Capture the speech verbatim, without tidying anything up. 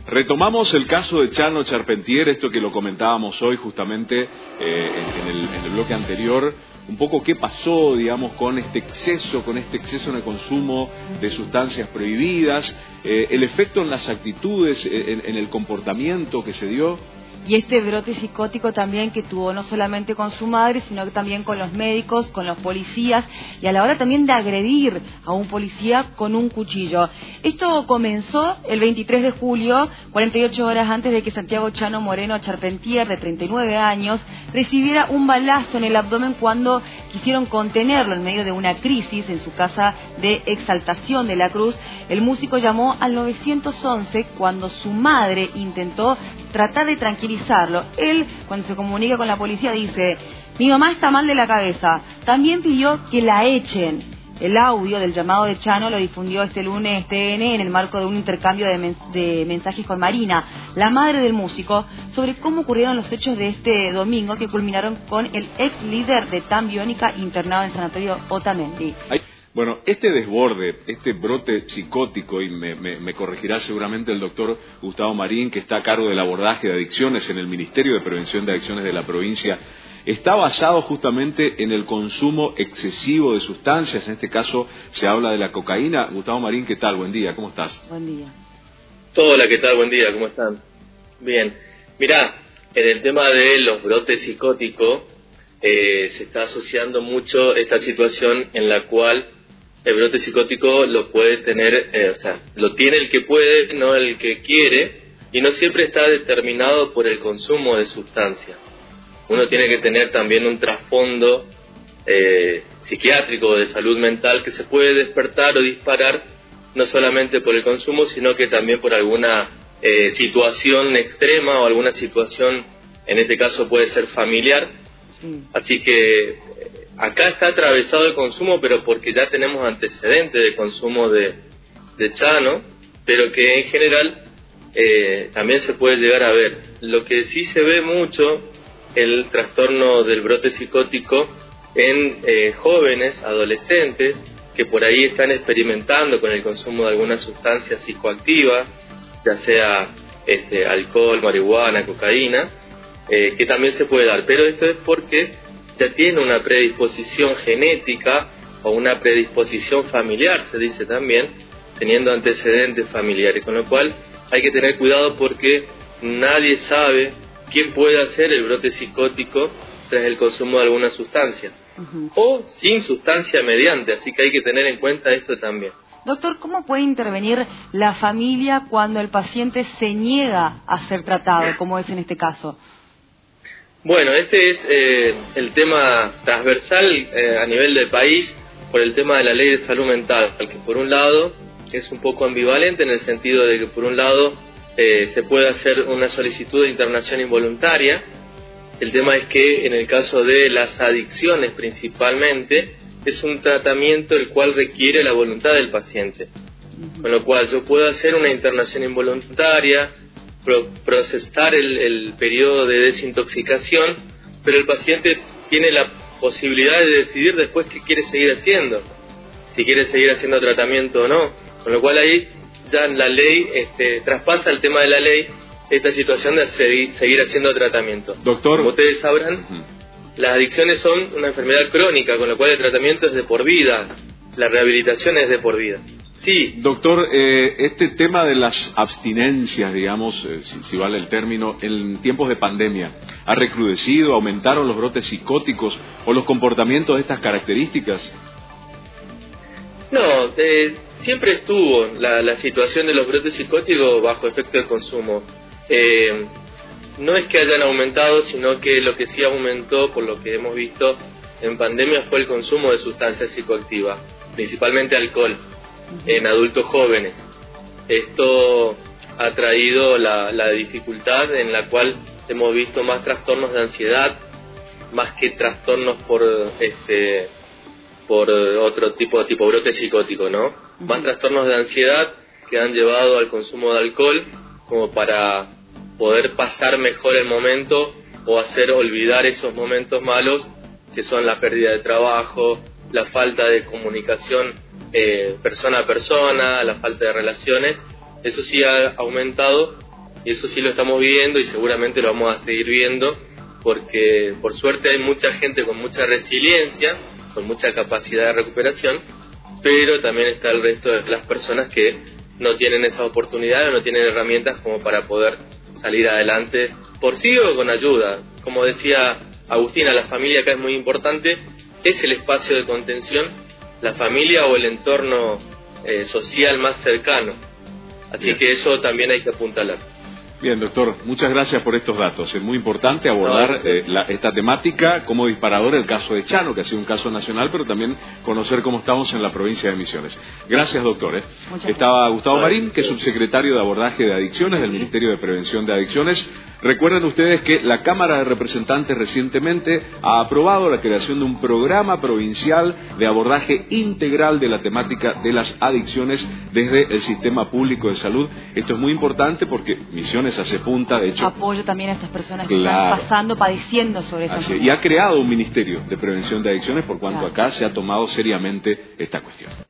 Retomamos el caso de Chano Charpentier, esto que lo comentábamos hoy justamente eh, en, en, el, en el bloque anterior, un poco qué pasó, digamos, con este exceso, con este exceso en el consumo de sustancias prohibidas, eh, el efecto en las actitudes, en, en el comportamiento que se dio. Y este brote psicótico también que tuvo no solamente con su madre, sino que también con los médicos, con los policías, y a la hora también de agredir a un policía con un cuchillo. Esto comenzó el veintitrés de julio, cuarenta y ocho horas antes de que Santiago Chano Moreno Charpentier, de treinta y nueve años, recibiera un balazo en el abdomen cuando quisieron contenerlo en medio de una crisis en su casa de Exaltación de la Cruz. El músico llamó al nueve once cuando su madre intentó tratar de tranquilizarlo. Él, cuando se comunica con la policía, dice: mi mamá está mal de la cabeza. También pidió que la echen. El audio del llamado de Chano lo difundió este lunes T N en el marco de un intercambio de, mens de mensajes con Marina, la madre del músico, sobre cómo ocurrieron los hechos de este domingo que culminaron con el ex líder de Tan Biónica internado en el sanatorio Otamendi. Ay. Bueno, este desborde, este brote psicótico, y me, me, me corregirá seguramente el doctor Gustavo Marín, que está a cargo del abordaje de adicciones en el Ministerio de Prevención de Adicciones de la provincia, está basado justamente en el consumo excesivo de sustancias. En este caso se habla de la cocaína. Gustavo Marín, ¿qué tal? Buen día, ¿cómo estás? Buen día. Hola, ¿qué tal? Buen día, ¿cómo están? Bien, mirá, en el tema de los brotes psicóticos eh, se está asociando mucho esta situación en la cual el brote psicótico lo puede tener, eh, o sea, lo tiene el que puede, no el que quiere, y no siempre está determinado por el consumo de sustancias. Uno tiene que tener también un trasfondo eh, psiquiátrico o de salud mental que se puede despertar o disparar no solamente por el consumo, sino que también por alguna eh, situación extrema o alguna situación, en este caso puede ser familiar. Sí. Así que acá está atravesado el consumo, pero porque ya tenemos antecedentes de consumo de, de Chano, pero que en general eh, también se puede llegar a ver. Lo que sí se ve mucho, el trastorno del brote psicótico en eh, jóvenes, adolescentes, que por ahí están experimentando con el consumo de alguna sustancia psicoactiva, ya sea este, alcohol, marihuana, cocaína, eh, que también se puede dar. Pero esto es porque ya tiene una predisposición genética o una predisposición familiar, se dice también, teniendo antecedentes familiares, con lo cual hay que tener cuidado porque nadie sabe quién puede hacer el brote psicótico tras el consumo de alguna sustancia, uh-huh. o sin sustancia mediante, así que hay que tener en cuenta esto también. Doctor, ¿cómo puede intervenir la familia cuando el paciente se niega a ser tratado, como es en este caso? Bueno, este es eh, el tema transversal eh, a nivel del país por el tema de la ley de salud mental, que por un lado es un poco ambivalente en el sentido de que por un lado eh, se puede hacer una solicitud de internación involuntaria. El tema es que en el caso de las adicciones principalmente es un tratamiento el cual requiere la voluntad del paciente, con lo cual yo puedo hacer una internación involuntaria, procesar el, el periodo de desintoxicación, pero el paciente tiene la posibilidad de decidir después qué quiere seguir haciendo, si quiere seguir haciendo tratamiento o no, con lo cual ahí ya la ley este, traspasa el tema de la ley esta situación de seguir, seguir haciendo tratamiento. Doctor, como ustedes sabrán, uh-huh. las adicciones son una enfermedad crónica, con lo cual el tratamiento es de por vida, la rehabilitación es de por vida. Sí. Doctor, eh, este tema de las abstinencias, digamos, eh, si, si vale el término, en tiempos de pandemia, ¿ha recrudecido, aumentaron los brotes psicóticos o los comportamientos de estas características? No, eh, siempre estuvo la, la situación de los brotes psicóticos bajo efecto del consumo. Eh, no es que hayan aumentado, sino que lo que sí aumentó, por lo que hemos visto en pandemia, fue el consumo de sustancias psicoactivas, principalmente alcohol, en adultos jóvenes. Esto ha traído la, la dificultad en la cual hemos visto más trastornos de ansiedad, más que trastornos por este por otro tipo tipo brote psicótico, ¿no? Uh-huh. Más trastornos de ansiedad que han llevado al consumo de alcohol como para poder pasar mejor el momento o hacer olvidar esos momentos malos que son la pérdida de trabajo, la falta de comunicación eh, persona a persona, la falta de relaciones. Eso sí ha aumentado y eso sí lo estamos viendo y seguramente lo vamos a seguir viendo, porque por suerte hay mucha gente con mucha resiliencia, con mucha capacidad de recuperación, pero también está el resto de las personas que no tienen esa oportunidad o no tienen herramientas como para poder salir adelante por sí o con ayuda. Como decía Agustina, la familia acá es muy importante, es el espacio de contención, la familia o el entorno eh, social más cercano. Así Bien. que eso también hay que apuntalar. Bien, doctor, muchas gracias por estos datos. Es muy importante abordar no, eh, la, esta temática como disparador el caso de Chano, que ha sido un caso nacional, pero también conocer cómo estamos en la provincia de Misiones. Gracias, doctor. ¿eh? Estaba Gustavo Marín, que es subsecretario de Abordaje de Adicciones del Ministerio de Prevención de Adicciones. Recuerden ustedes que la Cámara de Representantes recientemente ha aprobado la creación de un programa provincial de abordaje integral de la temática de las adicciones desde el sistema público de salud. Esto es muy importante porque Misiones hace punta, de hecho... Apoyo también a estas personas claro, que están pasando, padeciendo sobre esto. Y ha creado un Ministerio de Prevención de Adicciones por cuanto claro. acá se ha tomado seriamente esta cuestión.